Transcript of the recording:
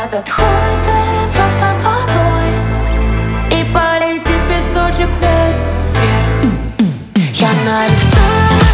этот хуй ты просто водой, и полетит песочек весь вверх. Я нарисую